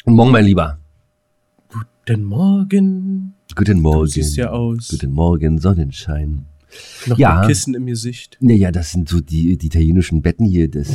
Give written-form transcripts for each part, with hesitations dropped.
Morgen, mein Lieber. Guten Morgen. Guten Morgen. Du siehst ja aus. Guten Morgen, Sonnenschein. Noch Ja. mit Kissen im Gesicht. Naja, das sind so die italienischen Betten hier. Da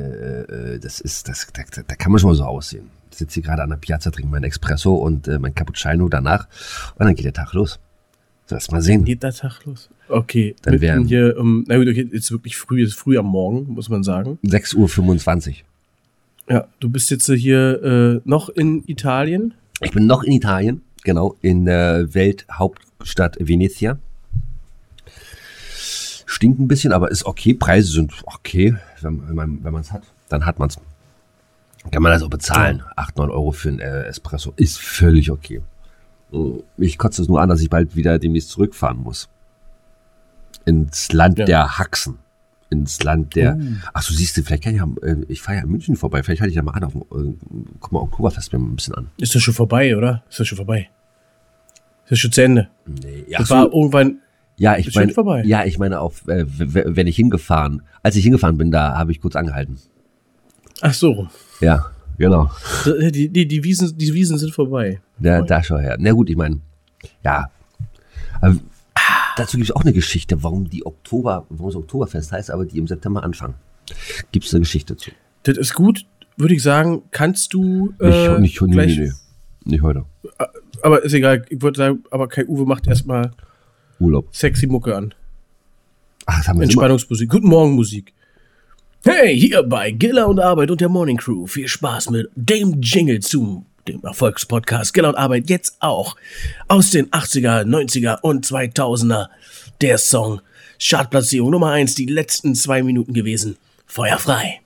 kann man schon mal so aussehen. Ich sitze hier gerade an der Piazza, trinke meinen Espresso und mein Cappuccino danach. Und dann geht der Tag los. So, erst mal sehen. Geht der Tag los? Okay. Dann wären hier, na gut, okay, jetzt wirklich früh, ist früh am Morgen, muss man sagen. 6:25 Uhr. Ja, du bist jetzt hier noch in Italien. Ich bin noch in Italien, genau, in der Welthauptstadt Venezia. Stinkt ein bisschen, aber ist okay. Preise sind okay, wenn man es hat, dann hat man es. Kann man das auch bezahlen. 8-9 Euro für einen Espresso ist völlig okay. Mich kotzt es nur an, dass ich bald wieder demnächst zurückfahren muss. Ins Land der Haxen. Ins Land der... Ach so, siehst du, vielleicht kann ich fahre ja in München vorbei. Vielleicht halte ich da mal an. Guck mal, Oktoberfest mir mal ein bisschen an. Ist das schon vorbei, oder? Ist das schon vorbei? Ist das schon zu Ende? Nee, ja, das war irgendwann... Ja, ich meine, vorbei. Ja, ich meine auch, wenn ich als ich hingefahren bin, da habe ich kurz angehalten. Ach so. Ja, genau. Die Wiesen sind vorbei. Ja, da schau her. Na gut, ich meine, ja. Aber dazu gibt es auch eine Geschichte, warum es Oktoberfest heißt, aber die im September anfangen. Gibt es eine Geschichte zu? Das ist gut, würde ich sagen. Kannst du nicht gleich... Nee, nicht heute. Aber ist egal. Ich würde sagen, aber Kai Uwe macht erstmal Urlaub. Sexy Mucke an. Ach, das haben wir Entspannungsmusik. Guten Morgen Musik. Hey, hier bei Gilla und Arbeit und der Morning Crew. Viel Spaß mit dem Jingle zu dem Erfolgspodcast Gilla und Arbeit. Jetzt auch aus den 80er, 90er und 2000er. Der Song Chartplatzierung Nummer 1, die letzten 2 Minuten gewesen. Feuer frei.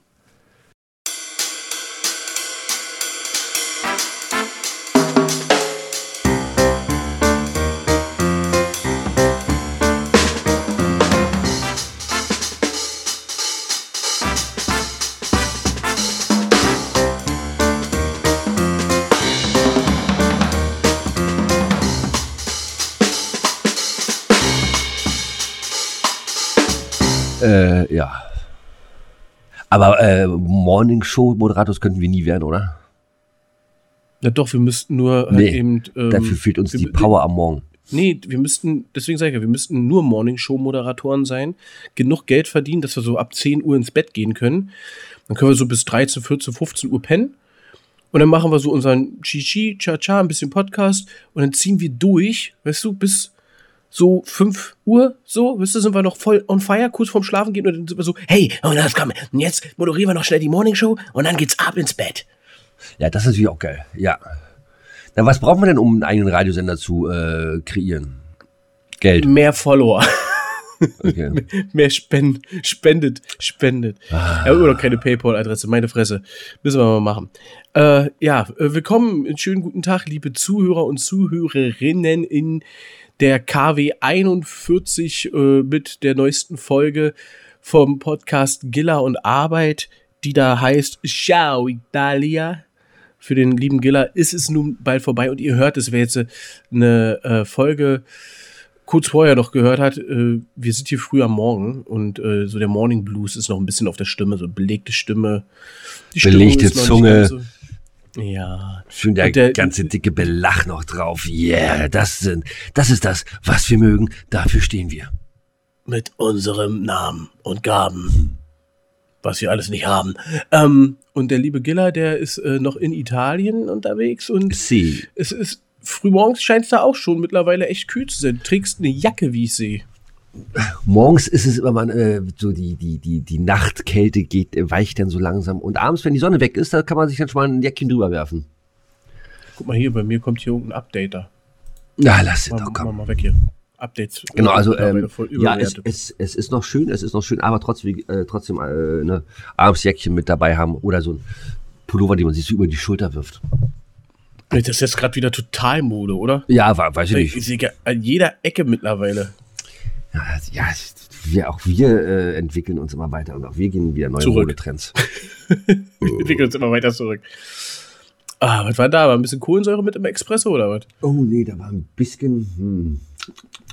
Ja. Aber Morning-Show-Moderators könnten wir nie werden, oder? Ja doch, wir müssten nur dafür fehlt uns die Power am Morgen. Nee, deswegen sage ich ja, wir müssten nur Morning-Show-Moderatoren sein, genug Geld verdienen, dass wir so ab 10 Uhr ins Bett gehen können. Dann können wir so bis 13, 14, 15 Uhr pennen. Und dann machen wir so unseren Chichi, Cha-Cha, ein bisschen Podcast und dann ziehen wir durch, weißt du, bis so 5 Uhr, so, weißt du, sind wir noch voll on fire, kurz vorm Schlafen gehen und dann sind wir so, hey, und jetzt moderieren wir noch schnell die Morningshow und dann geht's ab ins Bett. Ja, das ist natürlich auch geil, ja. Na, was braucht man denn, um einen eigenen Radiosender zu kreieren? Geld. Mehr Follower. Okay. Mehr spendet. Ja, immer noch keine PayPal-Adresse, meine Fresse. Müssen wir mal machen. Willkommen, einen schönen guten Tag, liebe Zuhörer und Zuhörerinnen in der KW 41 mit der neuesten Folge vom Podcast Gilla und Arbeit, die da heißt Ciao Italia. Für den lieben Gilla ist es nun bald vorbei und ihr hört es, wer jetzt eine Folge kurz vorher noch gehört hat, wir sind hier früh am Morgen und so der Morning Blues ist noch ein bisschen auf der Stimme, so belegte Stimme. Die belegte Zunge. Ja. Schön der ganze dicke Belach noch drauf. Yeah, das ist das, was wir mögen. Dafür stehen wir. Mit unserem Namen und Gaben. Was wir alles nicht haben. Und der liebe Gilla, der ist noch in Italien unterwegs und es ist frühmorgens scheint es da auch schon mittlerweile echt kühl zu sein. Du trägst eine Jacke, wie ich sehe. Morgens ist es immer so die Nachtkälte weicht dann so langsam. Und abends, wenn die Sonne weg ist, da kann man sich dann schon mal ein Jäckchen drüber werfen. Guck mal hier, bei mir kommt hier irgendein Updater. Ja, lass es doch, komm. Mal weg hier. Updates. Genau, also ja, es ist noch schön, aber trotzdem abends Jäckchen mit dabei haben oder so ein Pullover, den man sich so über die Schulter wirft. Das ist jetzt gerade wieder total Mode, oder? Ja, weiß ich nicht. Ich sehe an jeder Ecke mittlerweile. Ja, wir entwickeln uns immer weiter und auch wir gehen wieder neue Modetrends. Wir entwickeln uns immer weiter zurück. Was war da? War ein bisschen Kohlensäure mit im Espresso oder was? Oh nee, da war ein bisschen,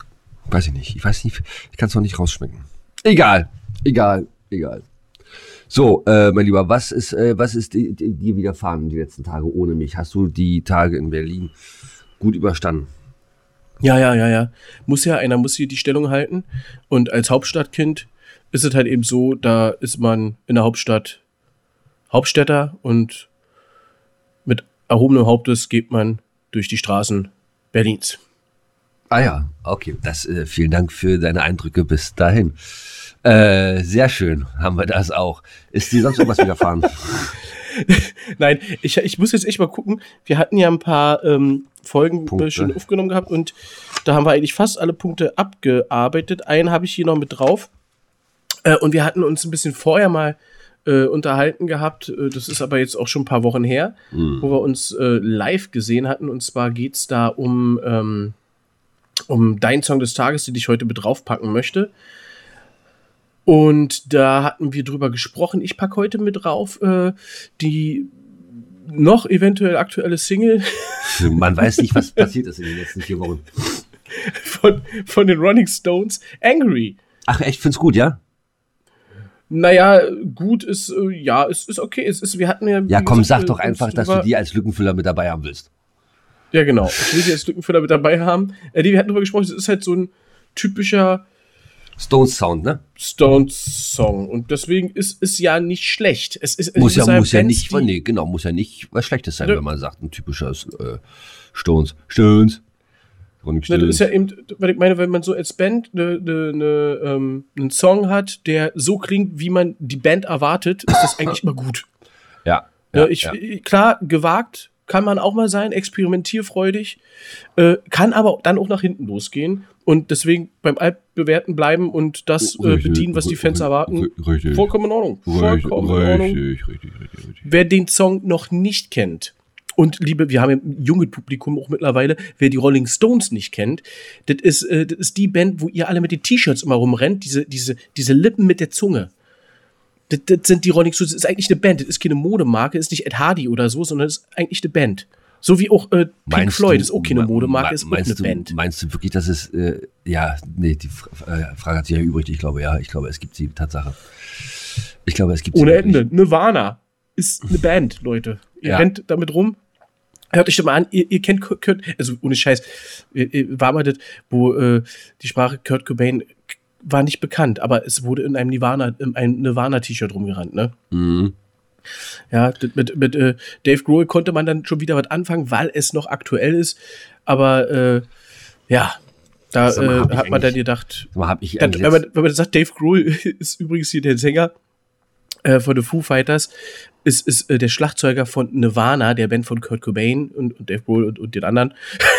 weiß ich nicht. Ich weiß nicht, ich kann es noch nicht rausschmecken. Egal. So, mein Lieber, was ist dir widerfahren die letzten Tage ohne mich? Hast du die Tage in Berlin gut überstanden? Ja. Einer muss hier die Stellung halten. Und als Hauptstadtkind ist es halt eben so, da ist man in der Hauptstadt Hauptstädter und mit erhobenem Hauptes geht man durch die Straßen Berlins. Ah ja, okay. Vielen Dank für deine Eindrücke bis dahin. Sehr schön, haben wir das auch. Ist dir sonst noch was widerfahren? Nein, ich muss jetzt echt mal gucken. Wir hatten ja ein paar Folgen schon aufgenommen gehabt und da haben wir eigentlich fast alle Punkte abgearbeitet. Einen habe ich hier noch mit drauf. Und wir hatten uns ein bisschen vorher mal unterhalten gehabt. Das ist aber jetzt auch schon ein paar Wochen her, wo wir uns live gesehen hatten. Und zwar geht es da um deinen Song des Tages, den ich heute mit draufpacken möchte. Und da hatten wir drüber gesprochen. Ich packe heute mit drauf die noch eventuell aktuelle Single. Man weiß nicht, was passiert ist in den letzten 4 Wochen. Von den Rolling Stones, Angry. Ach echt, find's gut, ja? Naja, gut ist, ist okay. Wir hatten ja. Ja, komm, sag doch einfach, dass du die als Lückenfüller mit dabei haben willst. Ja, genau. Ich will die als Lückenfüller mit dabei haben. Wir hatten darüber gesprochen, es ist halt so ein typischer Stones-Sound, ne? Stones-Song. Und deswegen ist es ja nicht schlecht. Muss ja nicht was Schlechtes sein, wenn man sagt, ein typischer Stones. Das ist ja eben, weil ich meine, wenn man so als Band einen Song hat, der so klingt, wie man die Band erwartet, ist das eigentlich immer gut. Ja. Klar, gewagt kann man auch mal sein, experimentierfreudig, kann aber dann auch nach hinten losgehen und deswegen beim Altbewährten bleiben und das bedienen, was die Fans erwarten. Richtig. Vollkommen in Ordnung. Richtig. Wer den Song noch nicht kennt, und wir haben ja ein junges Publikum auch mittlerweile, wer die Rolling Stones nicht kennt, das ist die Band, wo ihr alle mit den T-Shirts immer rumrennt, diese Lippen mit der Zunge. Das sind die Rolling Stones, das ist eigentlich eine Band, das ist keine Modemarke, das ist nicht Ed Hardy oder so, sondern das ist eigentlich eine Band. So wie auch Pink Floyd, ist auch keine Modemarke, ist auch eine Band. Meinst du wirklich, dass es, die Frage hat sich ja übrig, ich glaube, es gibt sie, Tatsache. Ich glaube, es gibt sie. Ohne Ende, Nirvana ist eine Band, Leute. Ihr rennt damit rum. Hört euch doch mal an, ihr kennt Kurt, also ohne Scheiß, war mal das, wo die Sprache Kurt Cobain war nicht bekannt, aber es wurde in einem Nirvana-T-Shirt rumgerannt, ne? Mhm. Ja, mit Dave Grohl konnte man dann schon wieder was anfangen, weil es noch aktuell ist, aber hat man dann gedacht, wenn man sagt, Dave Grohl ist übrigens hier der Sänger von den Foo Fighters, ist der Schlagzeuger von Nirvana, der Band von Kurt Cobain und Dave Grohl und den anderen.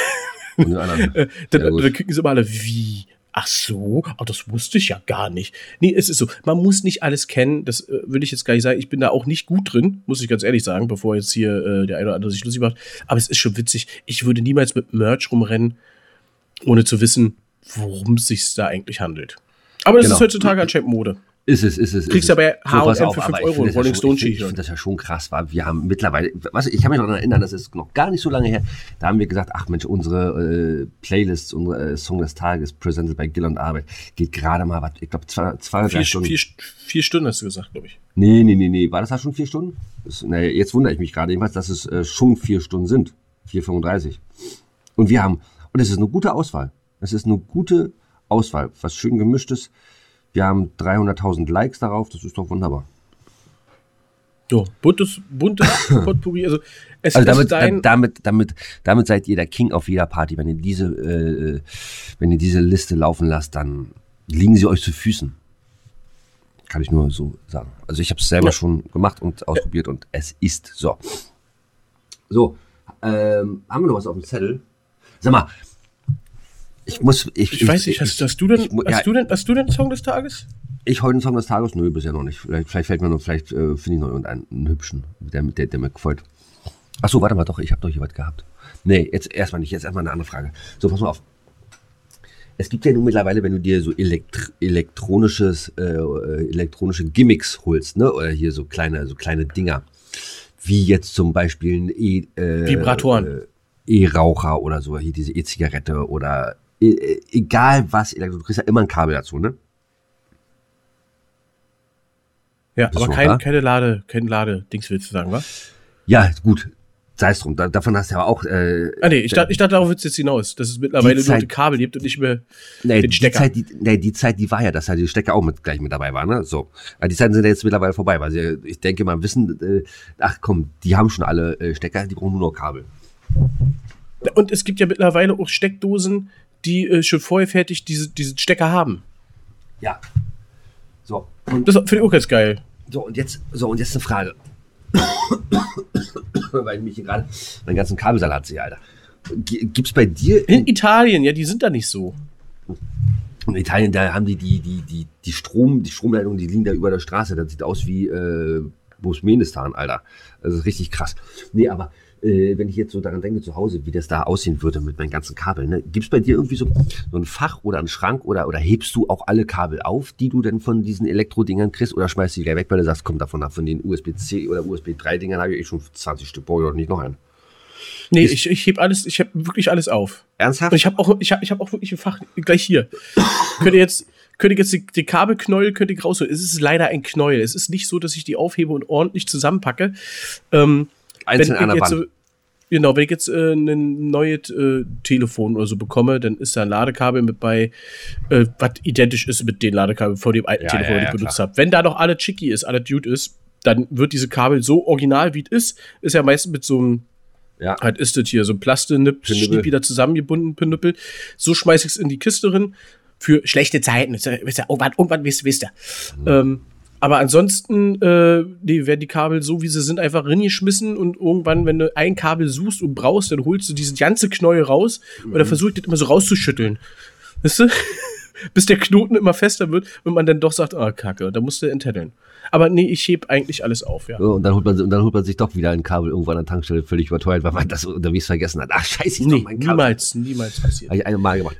Dann kriegen sie immer alle, wie? Ach so, das wusste ich ja gar nicht. Nee, es ist so, man muss nicht alles kennen, das will ich jetzt gar nicht sagen. Ich bin da auch nicht gut drin, muss ich ganz ehrlich sagen, bevor jetzt hier der eine oder andere sich lustig macht. Aber es ist schon witzig, ich würde niemals mit Merch rumrennen, ohne zu wissen, worum es sich da eigentlich handelt. Aber das ist heutzutage anscheinend Mode. Ist es. Kriegst aber H&M für 5 Euro, Rolling Stone T-Shirt. Ich finde das ja schon krass, weil wir haben mittlerweile, ich kann mich noch daran erinnern, das ist noch gar nicht so lange her, da haben wir gesagt, ach Mensch, unsere Playlist, unsere Song des Tages, presented by Gill und Arbeit, geht gerade mal, ich glaube, 2 oder 3 Stunden. 4 Stunden hast du gesagt, glaube ich. Nee, war das da schon 4 Stunden? Jetzt wundere ich mich gerade jedenfalls, dass es schon 4 Stunden sind, 4,35. Und es ist eine gute Auswahl. Was schön gemischtes. Wir haben 300.000 Likes darauf, das ist doch wunderbar. So, buntes Potpourri. Also damit seid ihr der King auf jeder Party. Wenn ihr diese Liste laufen lasst, dann liegen sie euch zu Füßen. Kann ich nur so sagen. Also ich habe es selber schon gemacht und ausprobiert und es ist so. So, haben wir noch was auf dem Zettel? Sag mal, ich weiß nicht, hast du denn einen Song des Tages? Ich heute einen Song des Tages? Nö, bisher noch nicht. Vielleicht finde ich noch irgendeinen hübschen, der mir gefällt. Achso, warte mal, doch, ich habe doch hier was gehabt. Nee, jetzt erstmal nicht, jetzt erstmal eine andere Frage. So, pass mal auf. Es gibt ja nun mittlerweile, wenn du dir so elektronische Gimmicks holst, ne, oder hier so kleine Dinger, wie jetzt zum Beispiel ein Vibratoren. E-Raucher oder so, hier diese E-Zigarette oder egal was, du kriegst ja immer ein Kabel dazu, ne? Ja, aber keine Lade-Dings willst du sagen, wa? Ja, gut. Sei es drum. Davon hast du ja auch. Ich dachte, darauf willst du jetzt hinaus, dass es mittlerweile nur die Kabel gibt und nicht mehr den Stecker. Die Zeit, die war ja, dass halt die Stecker auch gleich mit dabei waren, ne? So. Aber die Zeiten sind ja jetzt mittlerweile vorbei, weil ich denke mal wissen, die haben schon alle Stecker, die brauchen nur noch Kabel. Und es gibt ja mittlerweile auch Steckdosen, die schon vorher fertig diesen Stecker haben. Ja. So. Und das finde ich auch ganz geil. So, und jetzt eine Frage. Weil ich mich hier gerade meinen ganzen Kabelsalat sehe, Alter. Gibt's bei dir... In Italien, ja, die sind da nicht so. In Italien, da haben die Stromleitungen, die liegen da über der Straße. Das sieht aus wie Turkmenistan, Alter. Das ist richtig krass. Nee, aber wenn ich jetzt so daran denke, zu Hause, wie das da aussehen würde mit meinen ganzen Kabeln, ne? Gibt es bei dir irgendwie so ein Fach oder einen Schrank oder hebst du auch alle Kabel auf, die du denn von diesen Elektrodingern kriegst, oder schmeißt du die gleich weg, weil du sagst, komm davon ab, von den USB-C oder USB-3-Dingern habe ich schon 20 Stück, brauche ich doch nicht noch einen. Nee, ich heb wirklich alles auf. Ernsthaft? Und ich habe auch wirklich ein Fach gleich hier. Könnt ihr jetzt die Kabelknäuel rausholen. Es ist leider ein Knäuel. Es ist nicht so, dass ich die aufhebe und ordentlich zusammenpacke. Einzeln an der Wand. Genau, wenn ich jetzt ein neues Telefon oder so bekomme, dann ist da ein Ladekabel mit bei, was identisch ist mit den Ladekabeln vor dem alten Telefon, das ich benutzt habe. Wenn da noch alles chicky ist, alles gut ist, dann wird diese Kabel so original, wie es ist ja meistens mit so einem, halt ist das hier, so ein Plastik-Schnipp wieder zusammengebunden, Pinüppel. So schmeiße ich es in die Kiste rein für schlechte Zeiten. Irgendwann wisst ihr. Aber ansonsten werden die Kabel so, wie sie sind, einfach reingeschmissen und irgendwann, wenn du ein Kabel suchst und brauchst, dann holst du dieses ganze Knäuel raus oder versuchst das immer so rauszuschütteln. Weißt du? Bis der Knoten immer fester wird und man dann doch sagt, Kacke, da musst du enttätteln. Aber nee, ich heb eigentlich alles auf, ja. Und dann holt man sich doch wieder ein Kabel irgendwo an der Tankstelle völlig überteuert, weil man das unterwegs vergessen hat. Ach, scheiße, mein Kabel. Niemals passiert. Habe ich einmal gemacht.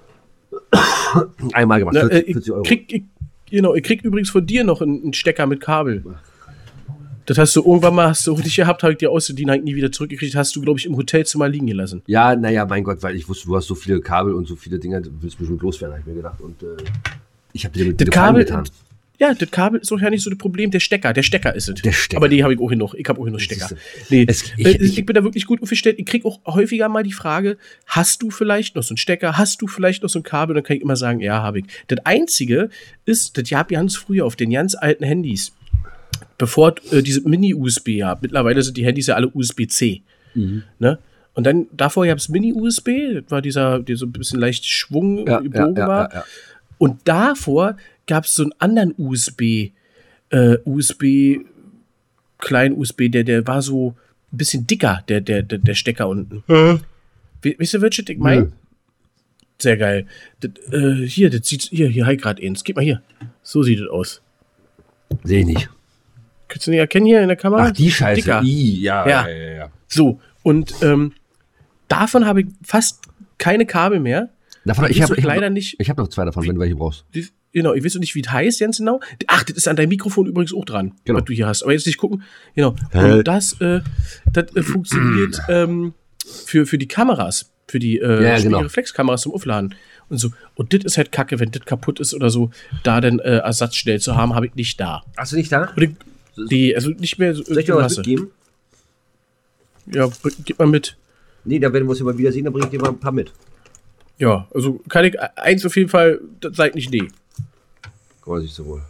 40 Euro. Ich krieg übrigens von dir noch einen Stecker mit Kabel. Das hast du irgendwann mal nicht gehabt, habe ich dir ausgeliehen, habe ich nie wieder zurückgekriegt, hast du, glaube ich, im Hotelzimmer liegen gelassen. Ja, naja, mein Gott, weil ich wusste, du hast so viele Kabel und so viele Dinger, du willst bestimmt loswerden, habe ich mir gedacht. Und ich habe dir mit dem Kabel getan. Ja, das Kabel ist doch ja nicht so das Problem, der Stecker ist es. Der Stecker. Aber die habe ich auch noch. Ich habe auch noch Stecker. Nee, ich bin da wirklich gut aufgestellt. Ich kriege auch häufiger mal die Frage, hast du vielleicht noch so einen Stecker? Hast du vielleicht noch so ein Kabel? Und dann kann ich immer sagen, ja, habe ich. Das Einzige ist, das gab ganz früher auf den ganz alten Handys, bevor diese Mini-USB gab. Mittlerweile sind die Handys ja alle USB-C. Ne? Und dann, davor gab es Mini-USB, das war dieser so ein bisschen leicht Schwung gebogen war. Ja. Und davor gab es so einen anderen kleinen USB, der war so ein bisschen dicker, der Stecker unten. Weißt du, welches ich meine? Sehr geil. Hier habe ich gerade eins. Gib mal hier. So sieht es aus. Sehe ich nicht. Kannst du nicht erkennen hier in der Kamera? Ach, die Scheiße. Dicker. Ja. So, und davon habe ich fast keine Kabel mehr. Ich habe leider nicht. Ich habe noch zwei davon, wenn du welche brauchst. Genau, ich weiß nicht, wie es heißt ganz genau. Ach, das ist an deinem Mikrofon übrigens auch dran, was du hier hast. Aber jetzt nicht gucken. Genau. Und das funktioniert für die Kameras, für die Spiegelreflexkameras zum Aufladen und so. Und das ist halt kacke, wenn das kaputt ist oder so, da dann Ersatz schnell zu haben, habe ich nicht da. Hast du nicht da? Also nicht mehr so. Soll ich dir was mitgeben? Ja, gib mal mit. Nee, da werden wir uns immer wieder sehen, dann bring ich dir mal ein paar mit. Ja, also kann ich eins auf jeden Fall, seid nicht nee. Guck mal, siehst du wohl.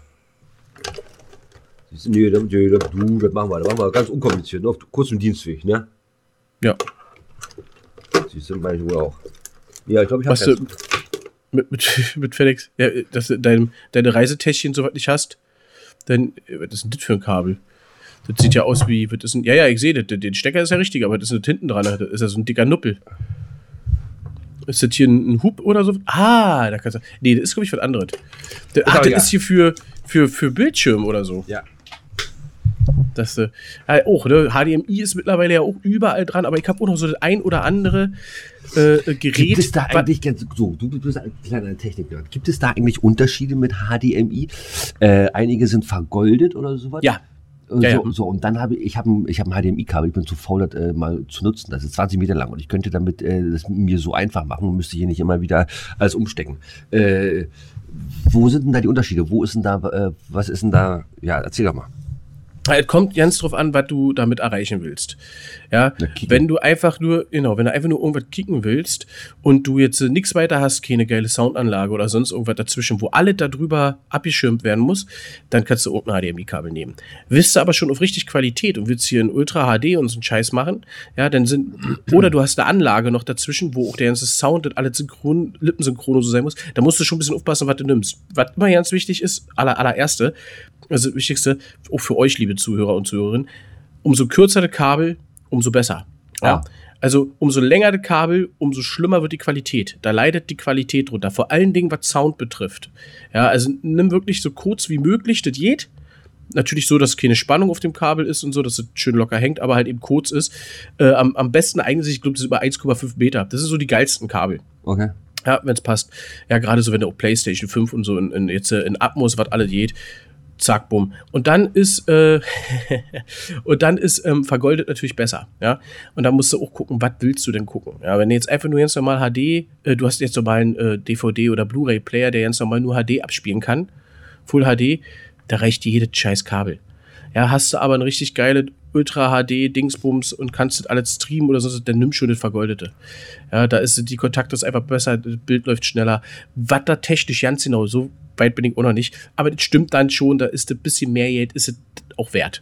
Nee, das machen wir. Das machen wir ganz unkompliziert, auf kurzem Dienstweg, ne? Ja. Siehst du, meine ich wohl auch. Ja, ich glaube, ich habe mit Felix, ja, dass du deine Reisetäschchen soweit nicht hast, dann, was ist denn das für ein Kabel? Das sieht ja aus wie, was ist denn, ja, ich sehe das, den Stecker ist ja richtig, aber das ist nicht hinten dran, das ist ja so ein dicker Nuppel. Ist das hier ein Hub oder so? Da kannst du. Nee, das ist, glaube ich, was anderes. Das ist hier für Bildschirm oder so. Ja. Das, auch, ne? HDMI ist mittlerweile ja auch überall dran, aber ich habe auch noch so das ein oder andere Gerät. Gibt es da eigentlich, du bist ein kleiner Techniker, gibt es da eigentlich Unterschiede mit HDMI? Einige sind vergoldet oder sowas? Ja. Und dann habe ich hab ein HDMI-Kabel, ich bin zu faul, das mal zu nutzen. Das ist 20 Meter lang und ich könnte damit das mir so einfach machen und müsste hier nicht immer wieder alles umstecken. Wo sind denn da die Unterschiede? Wo ist denn da, was ist denn da? Ja, erzähl doch mal. Es kommt ganz drauf an, was du damit erreichen willst. Ja, wenn du einfach nur irgendwas kicken willst und du jetzt nichts weiter hast, keine geile Soundanlage oder sonst irgendwas dazwischen, wo alles darüber abgeschirmt werden muss, dann kannst du irgendein HDMI-Kabel nehmen. Willst du aber schon auf richtig Qualität und willst hier in Ultra HD und so einen Scheiß machen, ja, oder du hast eine Anlage noch dazwischen, wo auch der ganze Sound und alles lippensynchron so sein muss, da musst du schon ein bisschen aufpassen, was du nimmst. Was immer ganz wichtig ist, allererste, also das Wichtigste, auch für euch, liebe Zuhörer und Zuhörerinnen, umso kürzer das Kabel, umso besser. Ja? Also umso länger das Kabel, umso schlimmer wird die Qualität. Da leidet die Qualität drunter, vor allen Dingen, was Sound betrifft. Ja, also nimm wirklich so kurz wie möglich, das geht. Natürlich so, dass keine Spannung auf dem Kabel ist und so, dass es schön locker hängt, aber halt eben kurz ist. Am besten eignet sich, ich glaube, das ist über 1,5 Meter. Das ist so die geilsten Kabel. Okay. Ja, wenn es passt. Ja, gerade so, wenn du auch PlayStation 5 und so in Atmos, was alles geht, zack, bumm. Und dann ist vergoldet natürlich besser, ja. Und da musst du auch gucken, was willst du denn gucken? Ja, wenn du jetzt einfach nur ganz normal HD, du hast jetzt normal einen DVD- oder Blu-ray-Player, der ganz normal nur HD abspielen kann, Full HD, da reicht dir jedes scheiß Kabel. Ja, hast du aber ein richtig geile Ultra-HD-Dingsbums und kannst das alles streamen oder so, dann nimm schon das Vergoldete. Ja, da ist die Kontakt ist einfach besser, das Bild läuft schneller. Was da technisch ganz genau, so weit bin ich auch noch nicht, aber das stimmt dann schon, da ist ein bisschen mehr Geld, ist es auch wert.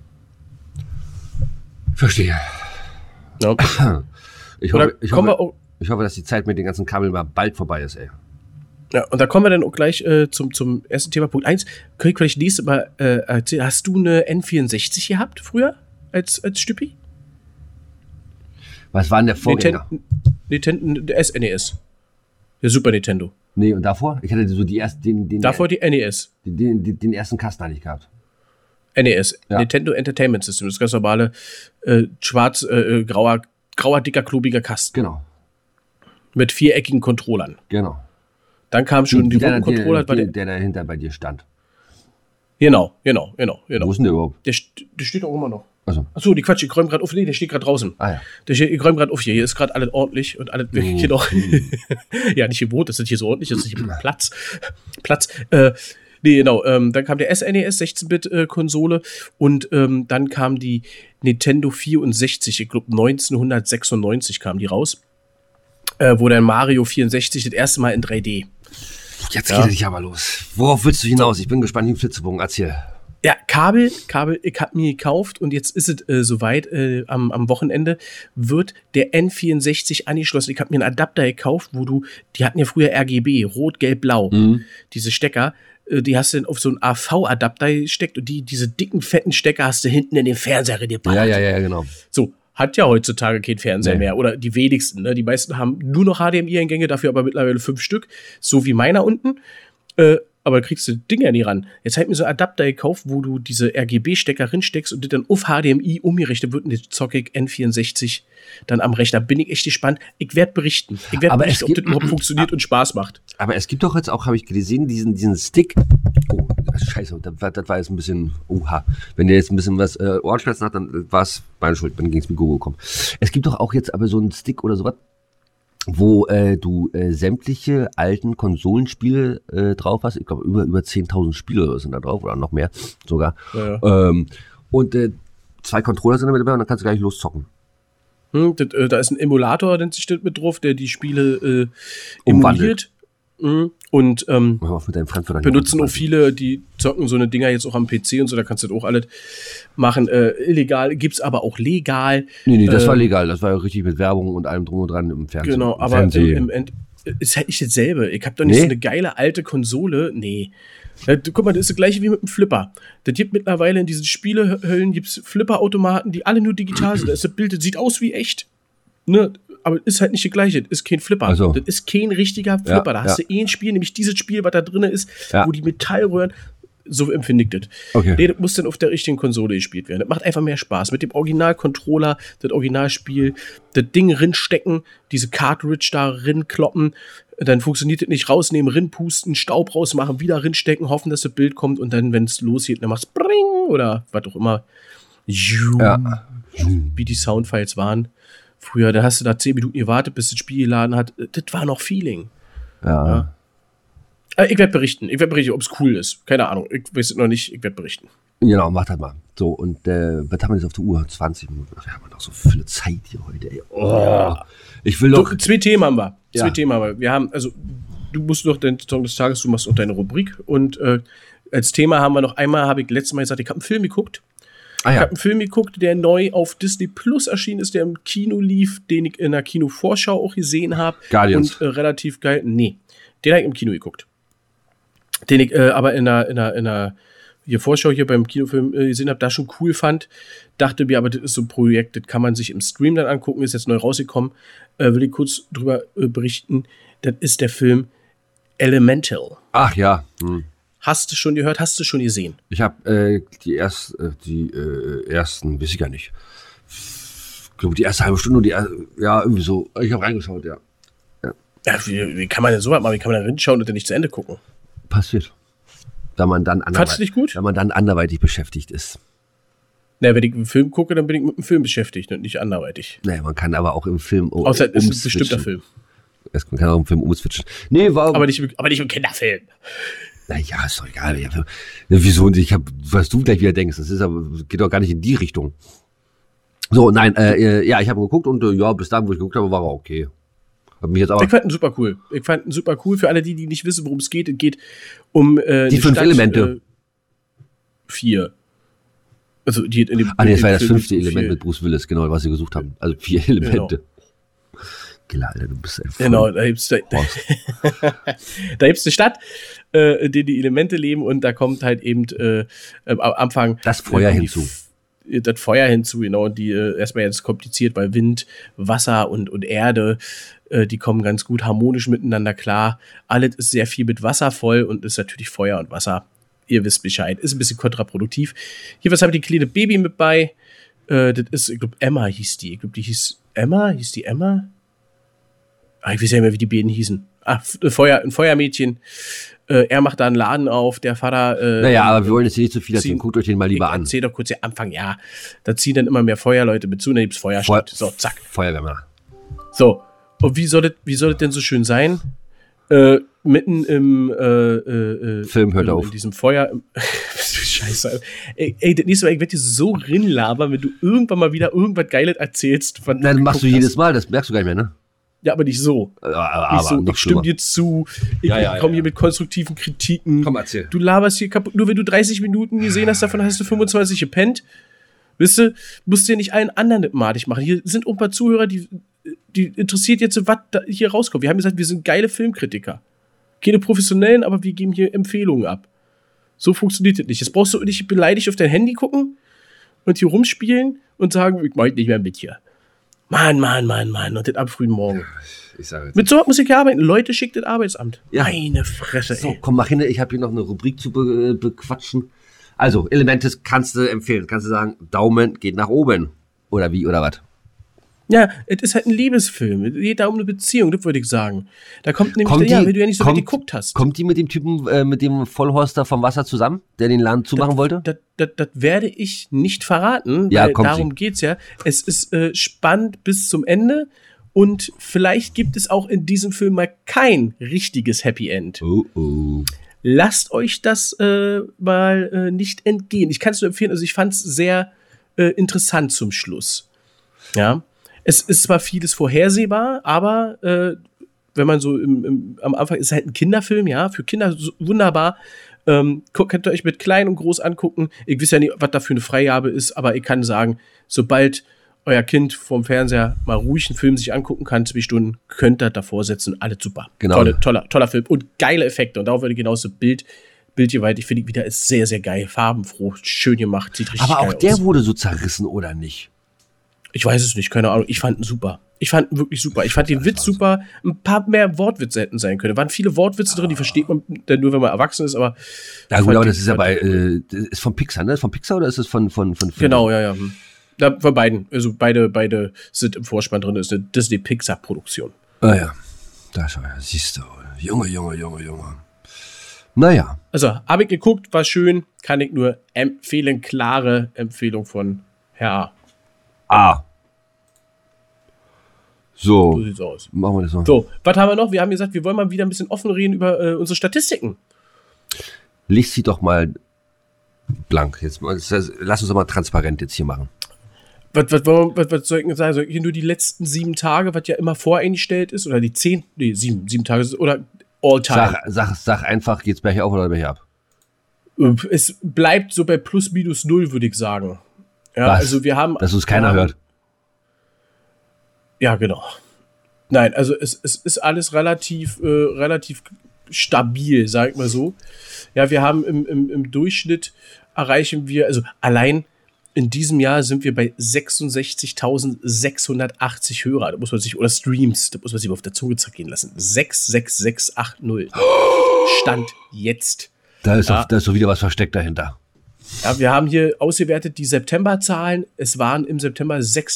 Verstehe. Ja. Ich hoffe, dass die Zeit mit den ganzen Kabeln mal bald vorbei ist, ey. Ja, und da kommen wir dann auch gleich zum ersten Thema, Punkt 1. Könnte ich vielleicht nächstes Mal erzählen, hast du eine N64 gehabt früher als Stüppi? Was war denn der Vorgänger? Der SNES. Der Super Nintendo. Nee, und davor? Ich hatte so die ersten... Davor die NES. Den ersten Kasten hatte ich gehabt. NES. Ja. Nintendo Entertainment System. Das ganz normale grauer, dicker, klobiger Kasten. Genau. Mit viereckigen Controllern. Genau. Dann kam schon die roten Controller. Der dahinter bei dir stand. Genau. Wo ist denn der überhaupt? Der steht auch immer noch. Achso, die Quatsch, ich räume gerade auf. Nee, der steht gerade draußen. Ah ja. Ich räume gerade auf hier. Hier ist gerade alles ordentlich und alles genau. Ja, nicht im Boot, das ist hier so ordentlich, das ist hier Platz. Nee, genau. Dann kam der SNES, 16-Bit-Konsole und dann kam die Nintendo 64, ich glaube 1996 kam die raus, wo dann Mario 64 das erste Mal in 3D. Jetzt geht es aber los. Worauf willst du hinaus? Ich bin gespannt wie ein Flitzebogen. Erzähl. Ja, Kabel, ich habe mir gekauft und jetzt ist es soweit, am Wochenende wird der N64 angeschlossen. Ich habe mir einen Adapter gekauft, die hatten ja früher RGB, rot, gelb, blau, diese Stecker, die hast du dann auf so einen AV-Adapter gesteckt und diese dicken, fetten Stecker hast du hinten in den Fernseher geballert. Ja, genau. So, hat ja heutzutage kein Fernseher mehr oder die wenigsten, ne? Die meisten haben nur noch HDMI-Eingänge, dafür aber mittlerweile 5 Stück, so wie meiner unten, aber da kriegst du Dinger ja nie ran. Jetzt habe ich mir so einen Adapter gekauft, wo du diese RGB-Stecker reinsteckst und das dann auf HDMI umgerichtet wird und jetzt zocke ich N64 dann am Rechner. Bin ich echt gespannt. Ich werde berichten. Ob das überhaupt funktioniert und Spaß macht. Aber es gibt doch jetzt auch, habe ich gesehen, diesen Stick. Oh, scheiße, das war jetzt ein bisschen, oha. Wenn der jetzt ein bisschen was Ohrenschmerzen hat, dann war es meine Schuld, dann ging es mir Google gekommen. Es gibt doch auch jetzt aber so einen Stick oder sowas, wo du sämtliche alten Konsolenspiele drauf hast. Ich glaube, über 10.000 Spiele sind da drauf oder noch mehr sogar. Ja. Und 2 Controller sind damit dabei und dann kannst du gleich loszocken. Da ist ein Emulator, nennt sich das mit drauf, der die Spiele emuliert. Und benutzen auch viele, die zocken so eine Dinger jetzt auch am PC und so, da kannst du das auch alles machen. Illegal, gibt's aber auch legal. Nee, das war legal, das war ja richtig mit Werbung und allem drum und dran im Fernsehen. Genau, aber im End ist halt nicht dasselbe. Ich hab doch nicht so eine geile alte Konsole, nee. Ja, guck mal, das ist das gleiche wie mit dem Flipper. Das gibt mittlerweile in diesen Spielehöllen gibt's Flipperautomaten, die alle nur digital sind. Da ist das Bild, das sieht aus wie echt. Ne? Aber ist halt nicht das gleiche, das ist kein Flipper. Also. Das ist kein richtiger Flipper. Da hast du ein Spiel, nämlich dieses Spiel, was da drin ist, wo die Metallröhren, so empfinde ich das. Okay. Nee, das muss dann auf der richtigen Konsole gespielt werden. Das macht einfach mehr Spaß. Mit dem Original-Controller, das Originalspiel, das Ding rinstecken, diese Cartridge da rinkloppen, dann funktioniert das nicht, rausnehmen, rinpusten, Staub rausmachen, wieder rinstecken, hoffen, dass das Bild kommt und dann, wenn es losgeht, dann machst du Bring oder was auch immer. Ja. Wie die Soundfiles waren. Früher, da hast du da 10 Minuten gewartet, bis das Spiel geladen hat. Das war noch Feeling. Ja. Ich werde berichten, ob es cool ist. Keine Ahnung, ich weiß es noch nicht, ich werde berichten. Genau, mach das mal. So, und was haben wir jetzt auf der Uhr? 20 Minuten. Wir haben noch so viel Zeit hier heute, ey. Oh. Ich will doch. 2 Themen haben wir. Ja. 2 Themen haben wir. Wir haben, also, du musst noch den Song des Tages, du machst noch deine Rubrik. Und als Thema haben wir noch einmal, habe ich letztes Mal gesagt, ich habe einen Film geguckt. Ich habe einen Film geguckt, der neu auf Disney Plus erschienen ist, der im Kino lief, den ich in der Kinovorschau auch gesehen habe. Guardians. Und relativ geil. Nee, den habe ich im Kino geguckt. Den ich aber in der Vorschau hier beim Kinofilm gesehen habe, da schon cool fand. Dachte mir, aber das ist so ein Projekt, das kann man sich im Stream dann angucken, ist jetzt neu rausgekommen. Will ich kurz drüber berichten. Das ist der Film Elemental. Ach ja. Hast du schon gehört, hast du schon gesehen? Ich habe die ersten, weiß ich gar nicht. Ich glaube, die erste halbe Stunde, irgendwie so. Ich habe reingeschaut, ja. Ja, wie kann man denn so was machen? Wie kann man da hinschauen und dann nicht zu Ende gucken? Passiert. Da man dann Fandst du nicht gut? Wenn man dann anderweitig beschäftigt ist. Na, wenn ich einen Film gucke, dann bin ich mit dem Film beschäftigt und nicht anderweitig. Naja, man kann aber auch im Film außer es ist ein bestimmter Film. Man kann auch im Film umswitchen. Nee, aber nicht im Kinderfilm. Naja, ist doch egal. Wieso? Was du gleich wieder denkst, das geht doch gar nicht in die Richtung. So, nein, ich habe geguckt und bis dahin, wo ich geguckt habe, war er okay. Ich fand ihn super cool. Für alle, die nicht wissen, worum es geht. Es geht um die 5 Elemente. 4. Also die in dem. Das war das 5. Element mit Bruce Willis, genau, was sie gesucht haben. Also 4 Elemente. Genau. Alter, du bist ein Genau, da gibt's eine Stadt, in der die Elemente leben und da kommt halt eben am Anfang das Feuer hinzu. Das Feuer hinzu, genau, und die erstmal jetzt kompliziert, weil Wind, Wasser und Erde, die kommen ganz gut harmonisch miteinander klar. Alles ist sehr viel mit Wasser voll und ist natürlich Feuer und Wasser. Ihr wisst Bescheid. Ist ein bisschen kontraproduktiv. Hier, was habe ich die kleine Baby mit bei? Das ist, ich glaube, Emma hieß die. Ich glaube, die hieß Emma. Hieß die Emma? Ich weiß ja nicht mehr, wie die beiden hießen. Ein Feuermädchen. Er macht da einen Laden auf, der Vater. Naja, aber wir wollen jetzt nicht zu viel erzählen. Guckt euch den mal lieber an. Erzähl doch kurz den Anfang, ja. Da ziehen dann immer mehr Feuerleute mit zu, und dann gibt's Feuerstadt. So, zack. Feuerwehrmänner. So. Und wie soll das denn so schön sein? Mitten im Film hört auf. In diesem Feuer. Scheiße. Ey, das nächste Mal, ich werde dir so rinlabern, wenn du irgendwann mal wieder irgendwas Geiles erzählst. Nein, das machst du jedes Mal, das merkst du gar nicht mehr, ne? Ja, aber nicht so. Aber so. Ich stimme dir zu. Ich komme hier mit konstruktiven Kritiken. Komm, erzähl. Du laberst hier kaputt. Nur wenn du 30 Minuten gesehen hast, davon hast du 25 gepennt. Wisst du, musst du ja nicht allen anderen madig machen. Hier sind auch ein paar Zuhörer, die interessiert jetzt, was da hier rauskommt. Wir haben gesagt, wir sind geile Filmkritiker. Keine professionellen, aber wir geben hier Empfehlungen ab. So funktioniert das nicht. Jetzt brauchst du nicht beleidigt auf dein Handy gucken und hier rumspielen und sagen, ich mach nicht mehr mit hier. Mann. Und das ab frühen Morgen. Ich sage jetzt. Mit so muss ich ja arbeiten. Leute, schickt das Arbeitsamt. Ja. Meine Fresse, ey. So, komm, mach hin. Ich habe hier noch eine Rubrik zu bequatschen. Also, Elemente kannst du empfehlen. Kannst du sagen, Daumen geht nach oben. Oder wie, oder was? Ja, es ist halt ein Liebesfilm. Es geht da um eine Beziehung, das würde ich sagen. Da kommt nämlich, wenn du ja nicht so weit geguckt hast. Kommt die mit dem Typen, mit dem Vollhorster vom Wasser zusammen, der den Laden zumachen wollte? Das werde ich nicht verraten, ja, weil darum geht's ja. Es ist spannend bis zum Ende und vielleicht gibt es auch in diesem Film mal kein richtiges Happy End. Oh. Lasst euch das mal nicht entgehen. Ich kann es nur empfehlen, also ich fand es sehr interessant zum Schluss. Ja. Es ist zwar vieles vorhersehbar, aber wenn man so am Anfang ist es halt ein Kinderfilm, ja, für Kinder wunderbar. Könnt ihr euch mit klein und groß angucken. Ich weiß ja nicht, was da für eine Freigabe ist, aber ich kann sagen, sobald euer Kind vorm Fernseher mal ruhig einen Film sich angucken kann, 2 Stunden, könnt ihr davor setzen, alles super. Genau. Toller Film und geile Effekte. Und darauf würde ich genauso Bildgewalt, ich finde wieder ist sehr, sehr geil, farbenfroh, schön gemacht, sieht richtig geil aus. Aber auch der wurde so zerrissen, oder nicht? Ich weiß es nicht, keine Ahnung. Ich fand ihn super. Ich fand ihn wirklich super. Ich fand den Witz super. Ein paar mehr Wortwitze hätten sein können. Da waren viele Wortwitze drin, die versteht man dann nur, wenn man erwachsen ist, aber. Ja, gut, aber das ist ja ist von Pixar, ne? Ist von Pixar oder ist es von Genau, ja. Ja, von beiden. Also beide sind im Vorspann drin. Das ist eine Disney-Pixar-Produktion. Ah ja. Das siehst du. Junge. Naja. Also, habe ich geguckt, war schön, kann ich nur empfehlen. Klare Empfehlung von Herr A. So sieht's aus. Machen wir das noch. So, was haben wir noch? Wir haben gesagt, wir wollen mal wieder ein bisschen offen reden über unsere Statistiken. Lies sie doch mal blank. Jetzt, lass uns doch mal transparent jetzt hier machen. Was soll ich denn sagen? Soll ich hier nur die letzten 7 Tage, was ja immer voreingestellt ist, oder die 7 Tage, oder All-Time? Sag einfach, geht's bergauf oder bergab? Es bleibt so bei plus minus 0, würde ich sagen. Ja, Was? also wir haben. Dass uns keiner hört. Ja, genau. Nein, also es ist alles relativ stabil, sag ich mal so. Ja, wir haben im Durchschnitt erreichen wir, also allein in diesem Jahr sind wir bei 66.680 Hörer. Da muss man sich, oder Streams, da muss man sich mal auf der Zunge zergehen lassen. 66680. Stand jetzt. Da ist doch wieder was versteckt dahinter. Ja, wir haben hier ausgewertet die September-Zahlen. Es waren im September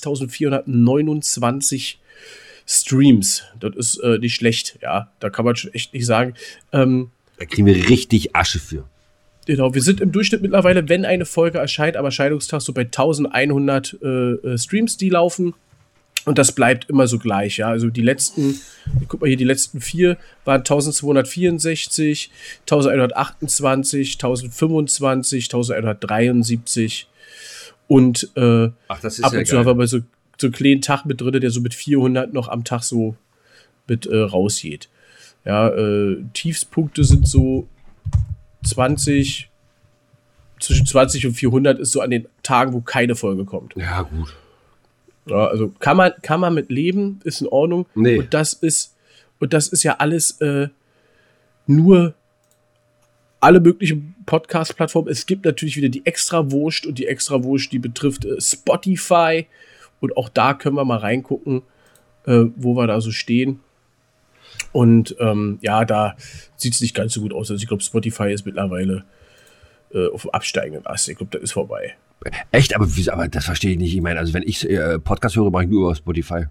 6.429 Streams. Das ist nicht schlecht, ja. Da kann man schon echt nicht sagen. Da kriegen wir richtig Asche für. Genau, wir sind im Durchschnitt mittlerweile, wenn eine Folge erscheint, am Erscheinungstag so bei 1100 Streams, die laufen. Und das bleibt immer so gleich, ja. Also die letzten 4 waren 1264, 1128, 1025, 1173 und das ist ab ja und zu haben wir aber so einen kleinen Tag mit drin, der so mit 400 noch am Tag so mit rausgeht. Ja, Tiefspunkte sind so zwischen 20 und 400 ist so an den Tagen, wo keine Folge kommt. Ja, gut. Ja, also kann man mit leben, ist in Ordnung. Nee. Und das ist ja alles nur alle möglichen Podcast-Plattformen. Es gibt natürlich wieder die Extrawurst und die Extrawurst, die betrifft Spotify. Und auch da können wir mal reingucken, wo wir da so stehen. Und ja, da sieht es nicht ganz so gut aus. Also ich glaube, Spotify ist mittlerweile auf dem absteigenden Ast. Ich glaube, das ist vorbei. Echt? Aber das verstehe ich nicht. Ich meine, also wenn ich Podcast höre, mache ich nur über Spotify.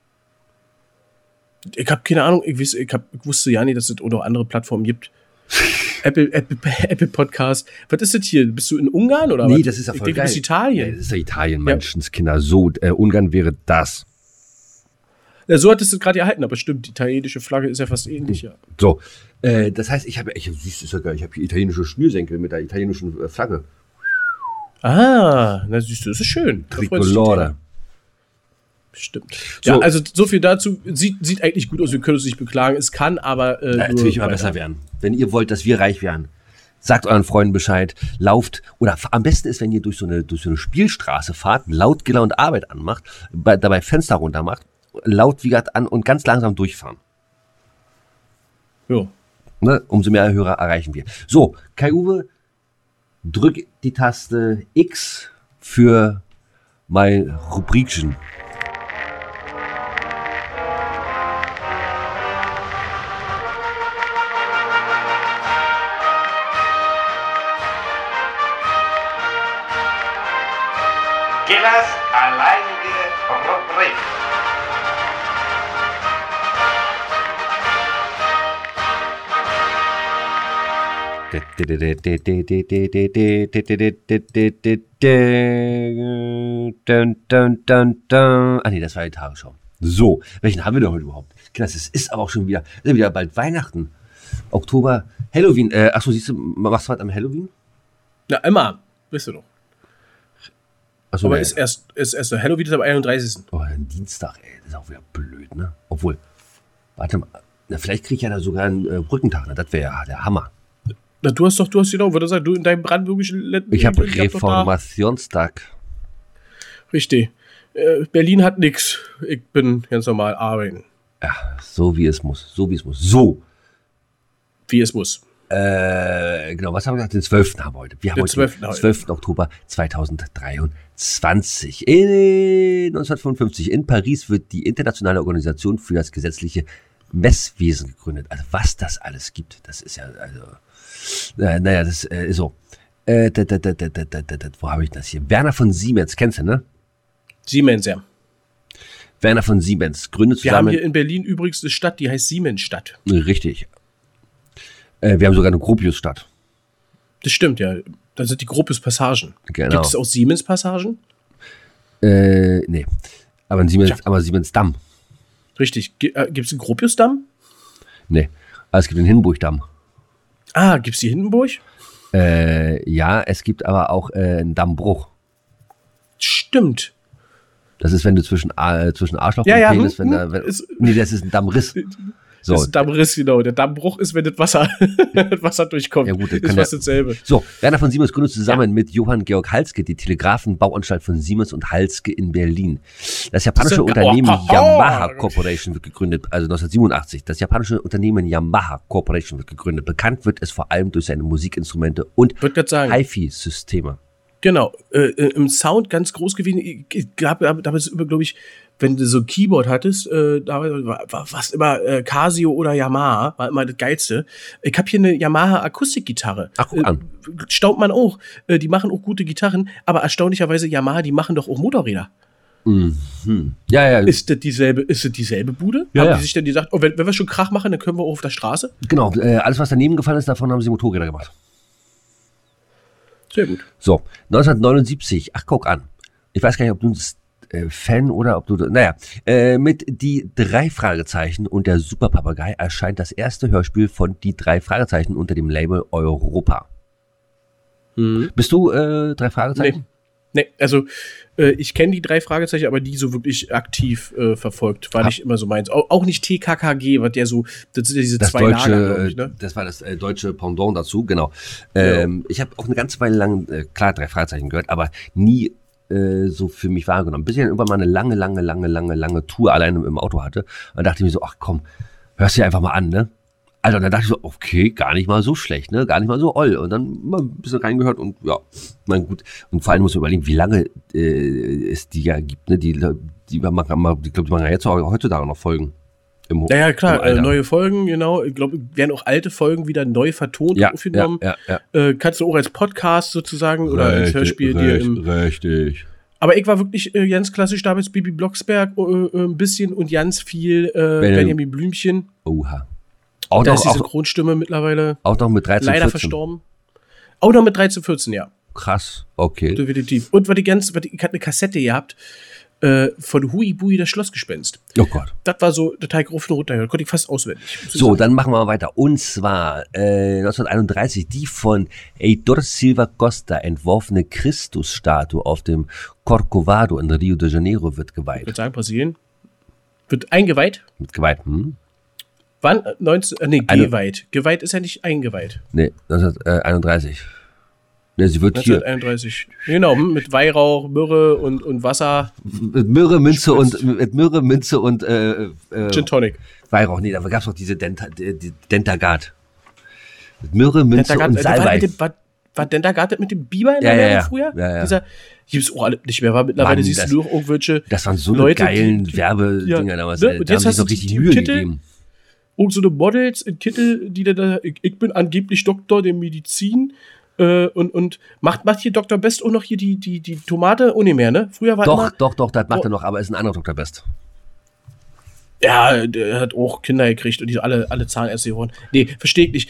Ich habe keine Ahnung. Ich wusste ja nicht, dass es auch noch andere Plattformen gibt. Apple Podcast. Was ist das hier? Bist du in Ungarn oder was? Nee, das ist ja voll geil. Das ist Italien. Ja, das ist ja Italien, Menschenskinder. So, Ungarn wäre das. Ja, so hattest du es gerade erhalten, aber stimmt, die italienische Flagge ist ja fast ähnlich, ja. So, das heißt, siehst du, ist ja geil, ich habe hier italienische Schnürsenkel mit der italienischen Flagge. Ah, na siehst du, das ist schön. Tricolore. Stimmt. So. Ja, also so viel dazu. Sieht eigentlich gut aus, wir können uns nicht beklagen. Es kann aber natürlich immer besser werden. Wenn ihr wollt, dass wir reich werden, sagt euren Freunden Bescheid, lauft, oder am besten ist, wenn ihr durch so eine Spielstraße fahrt, laut gelaunt Arbeit anmacht, dabei Fenster runter macht, laut wie gesagt an und ganz langsam durchfahren. Jo. Ne, umso mehr Hörer erreichen wir. So, Kai-Uwe, drück die Taste X für mein Rubrikchen. Gillas alleinige Rubrik. Ah nee, das war die Tagesschau. So, welchen haben wir denn heute überhaupt? Klasse, es ist aber auch schon wieder bald Weihnachten. Oktober, Halloween. Achso, siehst du, machst du was am Halloween? Na, immer, bist du doch. Achso, aber ist erst der Halloween ist am 31. Oh, ein Dienstag, ey, das ist auch wieder blöd, ne? Obwohl, warte mal, vielleicht kriege ich ja da sogar einen Brückentag, ne? Das wäre ja der Hammer. Na, du hast genau, würde sagen, du in deinem brandenburgischen Ich habe Reformationstag. Richtig. Berlin hat nix. Ich bin ganz normal arbeiten. Ja, so wie es muss. So. Wie es muss. Genau, was haben wir gesagt? Den 12. haben wir heute. Wir haben heute den 12. Oktober 2023. 1955 in Paris wird die Internationale Organisation für das gesetzliche Messwesen gegründet. Also was das alles gibt, das ist ja, also, naja, das ist so. Wo habe ich das hier? Werner von Siemens, kennst du, ne? Siemens, ja. Werner von Siemens gründet Wir haben zusammen. hier in Berlin übrigens eine Stadt, die heißt Siemensstadt. Richtig. Wir haben sogar eine Gropiusstadt. Das stimmt, ja. Da sind die Gropius-Passagen. Genau. Gibt es auch Siemens-Passagen? Nee. Aber Siemensdamm. Richtig. Gibt es einen Gropiusdamm? Nee. Aber es gibt den Hindenburgdamm. Ah, gibt es die Hindenburg? Ja, es gibt aber auch einen Dammbruch. Stimmt. Das ist, wenn du zwischen Arschloch Ja, und Penis, nee, das ist ein Dammriss. So. Das ist ein Dammriss, genau. Der Dammbruch ist, wenn das Wasser, das Wasser durchkommt. Ja, gut, das ist kann fast dasselbe. So, Werner von Siemens gründet zusammen mit Johann Georg Halske die Telegrafenbauanstalt von Siemens und Halske in Berlin. Das japanische Unternehmen Yamaha Corporation wird gegründet, also 1987. Das japanische Unternehmen Yamaha Corporation wird gegründet. Bekannt wird es vor allem durch seine Musikinstrumente und HiFi-Systeme. Genau, im Sound ganz groß gewesen. Damals immer, glaube ich, wenn du so ein Keyboard hattest, da war fast immer Casio oder Yamaha, war immer das Geilste. Ich habe hier eine Yamaha Akustikgitarre. Ach, guck an. Staunt man auch. Die machen auch gute Gitarren, aber erstaunlicherweise Yamaha, die machen doch auch Motorräder. Mhm. Ja. Ist das dieselbe Bude? Ja, haben die sich denn gesagt, oh, wenn wir schon Krach machen, dann können wir auch auf der Straße? Genau, alles, was daneben gefallen ist, davon haben sie Motorräder gemacht. Sehr gut. So, 1979, ach, guck an. Ich weiß gar nicht, ob du Fan oder ob du, mit Die 3 Fragezeichen und der Superpapagei erscheint das erste Hörspiel von Die 3 Fragezeichen unter dem Label Europa. Bist du 3 Fragezeichen? Nee, also ich kenne die 3 Fragezeichen, aber die so wirklich aktiv verfolgt. War nicht immer so meins. Auch nicht TKKG, was der so, das sind ja diese das 2 deutsche, Lager, glaube ich, ne? Das war das deutsche Pendant dazu, genau. Ich habe auch eine ganze Weile lang, klar, 3 Fragezeichen gehört, aber nie so für mich wahrgenommen. Bis ich dann irgendwann mal eine lange Tour alleine im Auto hatte. Und dann dachte ich mir so, ach komm, hörst du dir einfach mal an, ne? Also, und dann dachte ich so, okay, gar nicht mal so schlecht, ne? Gar nicht mal so oll. Und dann mal ein bisschen reingehört und ja, mein gut. Und vor allem muss man überlegen, wie lange es die ja gibt, ne? Die machen ja jetzt auch heutzutage noch Folgen. Ja, klar, neue Folgen, genau. Ich glaube, werden auch alte Folgen wieder neu vertont und aufgenommen. Ja. Kannst du auch als Podcast sozusagen oder als Hörspiel dir im. Richtig. Aber ich war wirklich ganz klassisch damals Bibi Blocksberg ein bisschen und ganz viel Benjamin Blümchen. Oha. Da ist die Synchronstimme mittlerweile auch noch mit 13, leider 14. Verstorben. Auch noch mit 13, 14, ja. Krass, okay. Definitiv. Und ich hatte eine Kassette gehabt von Hui Bui, das Schlossgespenst. Oh Gott. Das war so der Teig rauf und runter. Das konnte ich fast auswendig. So, dann machen wir mal weiter. Und zwar 1931 die von Heitor Silva Costa entworfene Christusstatue auf dem Corcovado in Rio de Janeiro wird geweiht. Ich würde sagen, Brasilien. Wird eingeweiht? Wird geweiht, Wann? Geweiht. Geweiht ist ja nicht eingeweiht. Nee, 1931. Ne, sie wird 1931. Hier. Genau, mit Weihrauch, Myrrhe und Wasser. Mit Myrrhe, Minze und Gin Tonic. Weihrauch, nee, da gab es noch diese Dentagard. Mit Myrrhe, Minze und Salbei. War Dentagard mit dem Biber in der Werbung früher? Ja. Dieser, gibt's auch alle nicht mehr, war mittlerweile siehst du nur irgendwelche. Das waren so Leute, geilen Werbedinger damals. Ne? Da haben sich noch richtig Mühe gegeben. Und so eine Models in Kittel, die da, ich bin angeblich Doktor der Medizin und macht hier Dr. Best auch noch hier die Tomate? Oh, nicht mehr, ne? Früher war Doch, das macht er noch, aber ist ein anderer Dr. Best. Ja, der hat auch Kinder gekriegt und die alle Zahnärzte geworden. Nee, verstehe ich nicht.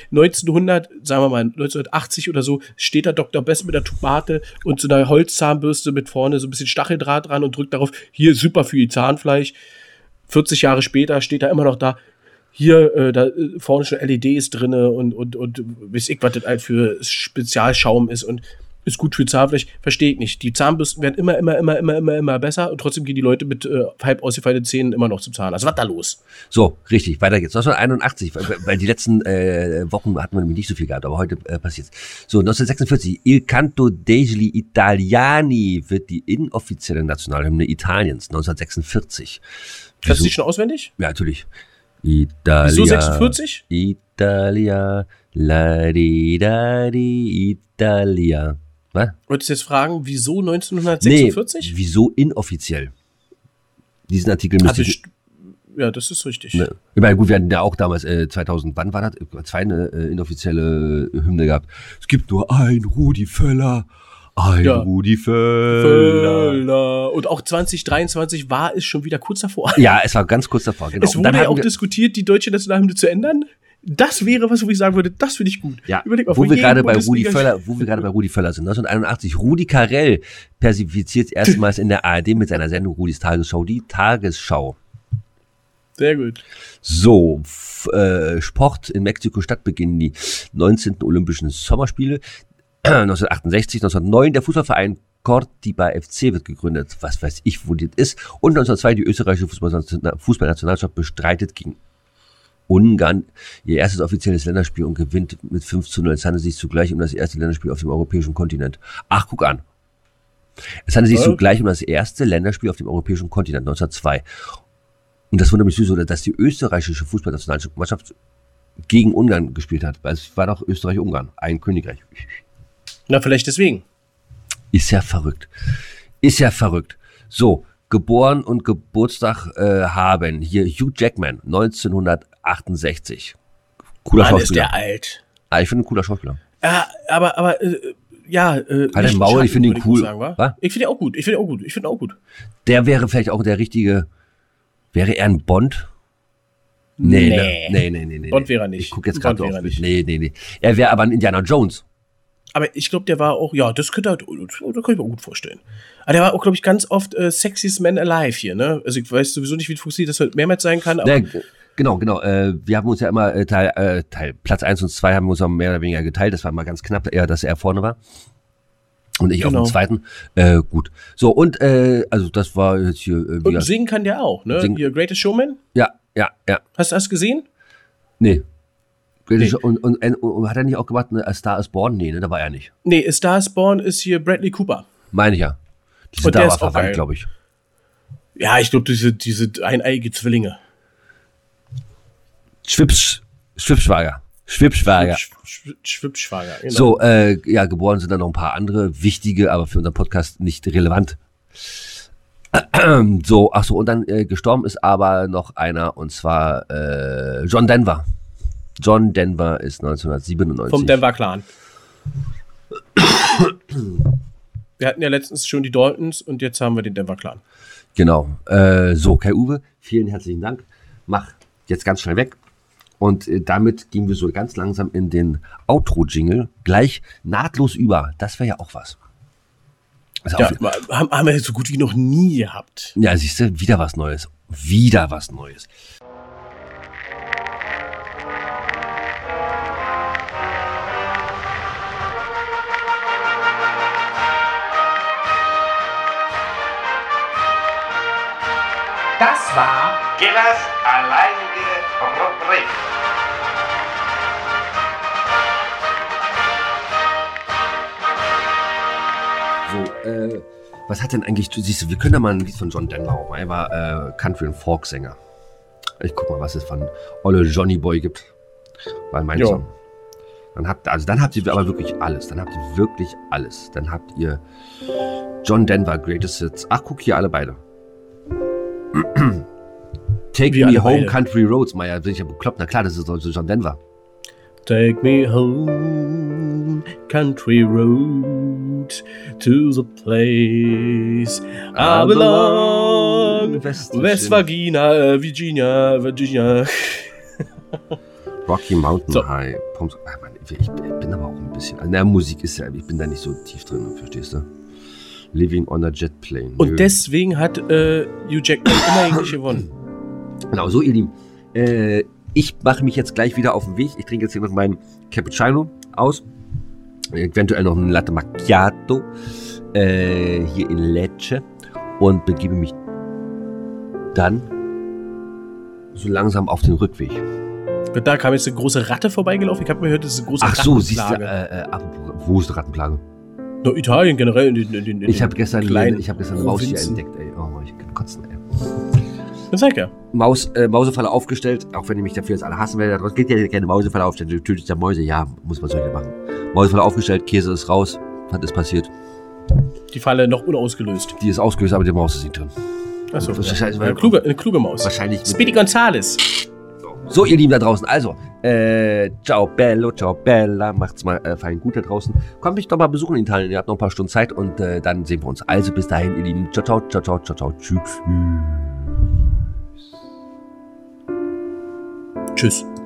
1980 oder so steht da Dr. Best mit der Tomate und so einer Holzzahnbürste mit vorne so ein bisschen Stacheldraht dran und drückt darauf, hier super für ihr Zahnfleisch. 40 Jahre später steht er immer noch da. Hier, da vorne schon LEDs drinne und weiß ich, was das halt für Spezialschaum ist und ist gut für Zahnfleisch, verstehe ich nicht. Die Zahnbürsten werden immer besser und trotzdem gehen die Leute mit halb ausgefallenen Zähnen immer noch zum Zahnarzt. Was ist da los? So, richtig, weiter geht's. 1981, weil die letzten Wochen hatten wir nämlich nicht so viel gehabt, aber heute passiert's. So, 1946, Il Canto degli Italiani wird die inoffizielle Nationalhymne Italiens, 1946. Kannst du die schon auswendig? Ja, natürlich. Italia. Wieso 46? Italia, la di da di Italia. Was? Wolltest du jetzt fragen, wieso 1946? Nee, wieso inoffiziell? Diesen Artikel müsste ich... Ja, das ist richtig. Ne. Ich meine, gut, wir hatten ja auch damals 2000, wann war das? 2 eine inoffizielle Hymne gehabt. Es gibt nur ein Rudi Völler, Ja. Rudi Völler. Und auch 2023 war es schon wieder kurz davor. Ja, es war ganz kurz davor. Genau. Es wurde ja auch diskutiert, die deutsche Nationalhymne zu ändern. Das wäre was, wo ich sagen würde, das finde ich gut. Ja, überleg mal, wo wir gerade bei Rudi Völler sind. 1981, Rudi Carrell persifliert erstmals in der ARD mit seiner Sendung Rudis Tagesschau die Tagesschau. Sehr gut. So, Sport in Mexiko-Stadt beginnen die 19. Olympischen Sommerspiele. 1968, 1909 der Fußballverein Cortiba FC wird gegründet. Was weiß ich, wo das ist. Und 1902 die österreichische Fußballnationalmannschaft bestreitet gegen Ungarn ihr erstes offizielles Länderspiel und gewinnt mit 5:0. Es handelt sich zugleich um das erste Länderspiel auf dem europäischen Kontinent. Ach, guck an. Es handelt sich zugleich um das erste Länderspiel auf dem europäischen Kontinent, 1902. Und das wundert mich so, dass die österreichische Fußballnationalmannschaft gegen Ungarn gespielt hat. Weil es war doch Österreich-Ungarn, ein Königreich. Na, vielleicht deswegen. Ist ja verrückt. So, geboren und Geburtstag haben hier Hugh Jackman, 1968. Cooler Mann, Schauspieler. ist der alt. Ah, ich finde ihn ein cooler Schauspieler. Ja, aber Halt den Maul, ich finde ihn cool. Ich finde ihn auch gut. Der wäre vielleicht auch der richtige, wäre er ein Bond? Nee. Bond wäre er nicht. Ich gucke jetzt gerade auf. Nee. Er wäre aber ein Indiana Jones. Aber ich glaube, der war auch, ja, das könnte ich mir auch gut vorstellen. Aber der war auch, glaube ich, ganz oft Sexiest Man Alive hier, ne? Also ich weiß sowieso nicht, wie es funktioniert, dass halt mehrmals sein kann, aber... Genau. Wir haben uns ja immer Platz 1 und 2 haben wir uns auch mehr oder weniger geteilt. Das war immer ganz knapp, dass er vorne war. Und ich auf dem zweiten. Gut. So, und also das war jetzt hier... und singen kann der auch, ne? Hier Greatest Showman? Ja. Hast du das gesehen? Nee. Und hat er nicht auch gemacht, A Star is Born? Nee, ne, da war er nicht. Nee, A Star is Born ist hier Bradley Cooper. Meine ich ja. Die sind da aber verwandt, glaube ich. Ja, ich glaube, diese eineiige Zwillinge. Schwibschwager, genau. So, geboren sind dann noch ein paar andere, wichtige, aber für unseren Podcast nicht relevant. So, und dann gestorben ist aber noch einer, und zwar John Denver. John Denver ist 1997. Vom Denver Clan. Wir hatten ja letztens schon die Daltons und jetzt haben wir den Denver Clan. Genau. So, Kai-Uwe, vielen herzlichen Dank. Mach jetzt ganz schnell weg. Und damit gehen wir so ganz langsam in den Outro-Jingle gleich nahtlos über. Das wäre ja auch was. Also ja, haben wir so gut wie noch nie gehabt. Ja, siehst du, wieder was Neues. Das war Gillers alleinige Rubrik. So, was hat denn eigentlich, du siehst, wir können da mal ein Lied von John Denver auch mal. Er war Country- und Folk-Sänger. Ich guck mal, was es von Olle Johnny Boy gibt. Weil mein Song. Dann habt ihr aber wirklich alles. Dann habt ihr John Denver, Greatest Hits. Ach, guck hier alle beide. Take Me Home, Country Roads, Meier, bin ich ja bekloppt. Na klar, das ist John Denver. Take me home, country road, to the place I belong. West Virginia. Rocky Mountain High. Ich bin aber auch ein bisschen... Na, Musik ist ja... Ich bin da nicht so tief drin, verstehst du? Living on a Jet Plane. Und deswegen hat Hugh Jackman immerhin gewonnen. Genau, so ihr Lieben. Ich mache mich jetzt gleich wieder auf den Weg. Ich trinke jetzt hier noch meinen Cappuccino aus. Eventuell noch einen Latte Macchiato. Hier in Lecce. Und begebe mich dann so langsam auf den Rückweg. Da kam jetzt eine große Ratte vorbeigelaufen. Ich habe mir gehört, das ist eine große Rattenplage. Ach so, siehst du, wo ist die Rattenplage? No, Italien generell. Ich habe gestern eine Maus hier entdeckt, ey. Oh, ich kann kotzen, ey. Das sag ja. Mausefalle aufgestellt, auch wenn ihr mich dafür jetzt alle hassen werdet. Es geht ja keine Mausefalle aufstellen, du tötest ja Mäuse. Ja, muss man so hier machen. Mausefalle aufgestellt, Käse ist raus. Was ist passiert? Die Falle noch unausgelöst. Die ist ausgelöst, aber die Maus ist nicht drin. Achso, eine kluge Maus. Wahrscheinlich. Speedy Gonzales. So, ihr Lieben da draußen, also, ciao bello, ciao bella, macht's mal fein gut da draußen. Kommt mich doch mal besuchen in Italien, ihr habt noch ein paar Stunden Zeit und dann sehen wir uns. Also bis dahin, ihr Lieben, ciao, ciao, ciao, ciao, ciao, ciao, tschüss. Tschüss.